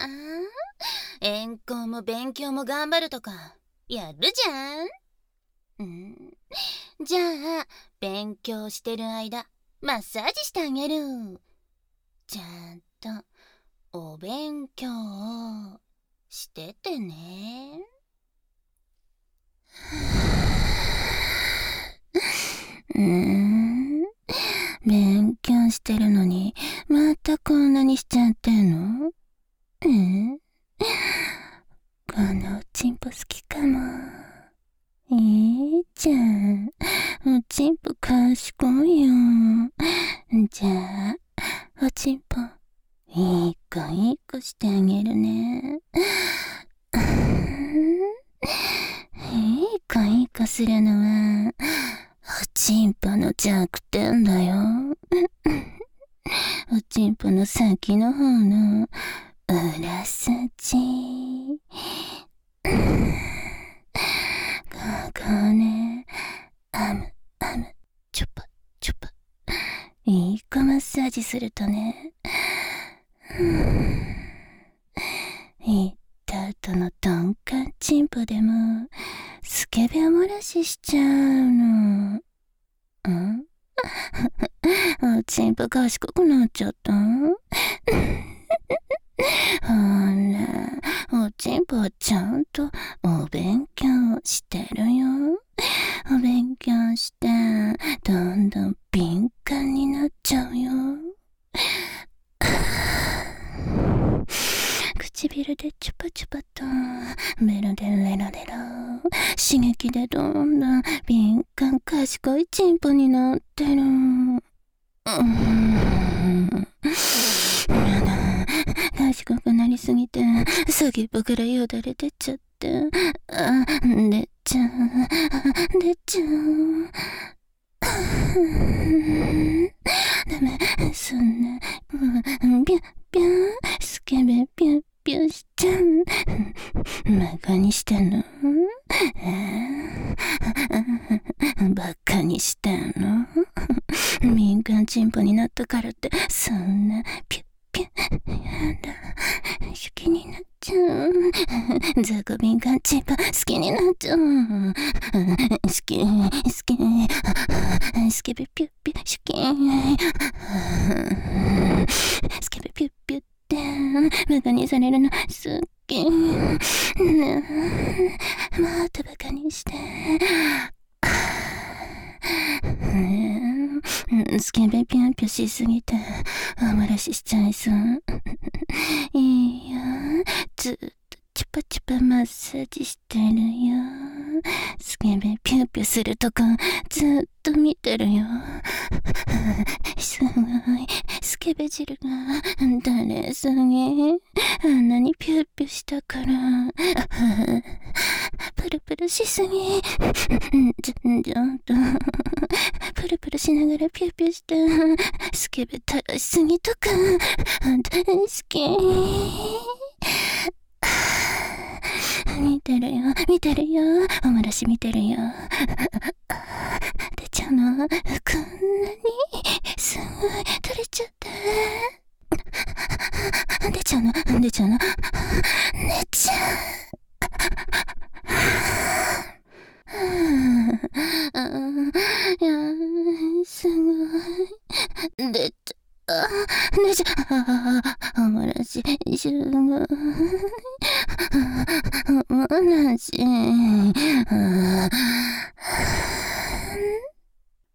遠行も勉強も頑張るとかやるじゃん。じゃあ勉強してる間マッサージしてあげる。ちゃんとお勉強しててね。勉強してるのにまたこんなにしちゃってんの？このおちんぽ好きかも。いいじゃん。おちんぽ賢いよ。じゃあおちんぽいい子いい子してあげるね。いい子いい子するのはおちんぽの弱点だよ。おちんぽの先の方の裏筋。ここね、ちょぱちょぱいい子マッサージするとね、行った後の鈍感チンポでもスケベ漏らししちゃうの。おちんぽ賢くなっちゃった？ほら、おちんぽはちゃんとお勉強してるよ。お勉強してどんどん敏感になっちゃうよ。唇でチュパチュパとベロでレロレロ、刺激でどんどん敏感賢いチンポになってる。やだ、賢くなりすぎて先っぽからよだれ出ちゃって、出ちゃう。ダメ、そんなビュッビュンスケベビュッビュンしちゃう。バカにしてんの？バカにしてんの？敏感チンポになったからってそんなピュッピュッやだ、好きになっちゃう。雑魚敏感チンポ好きになっちゃう。好きスケベピュッピュッ好きスケベピュッピュッってバカにされるの好き。またバカにしてスケベピュンピュしすぎてお漏らししちゃいそう。いいよ、ずっとチュパチュパマッサージしてるよ。スケベピュンピュするとこずっと見てるよ。すごいスケベ汁が垂れすぎ。あんなにピュッピュしたからプルプルしすぎ。ちょっとプルプルしながらピュッピュしてスケベ垂らしすぎとか大好き。見てるよお漏らし見てるよ。出ちゃうの？こんなにすごい取れちゃった。出ちゃうの？寝ちゃう。いやすごい出ちゃお漏らしすごいお漏らし